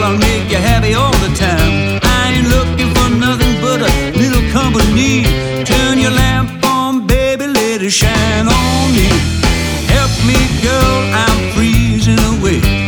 I'll make you happy all the time. I ain't looking for nothing but a little company. Turn your lamp on, baby, let it shine on me. Help me, girl, I'm freezing away.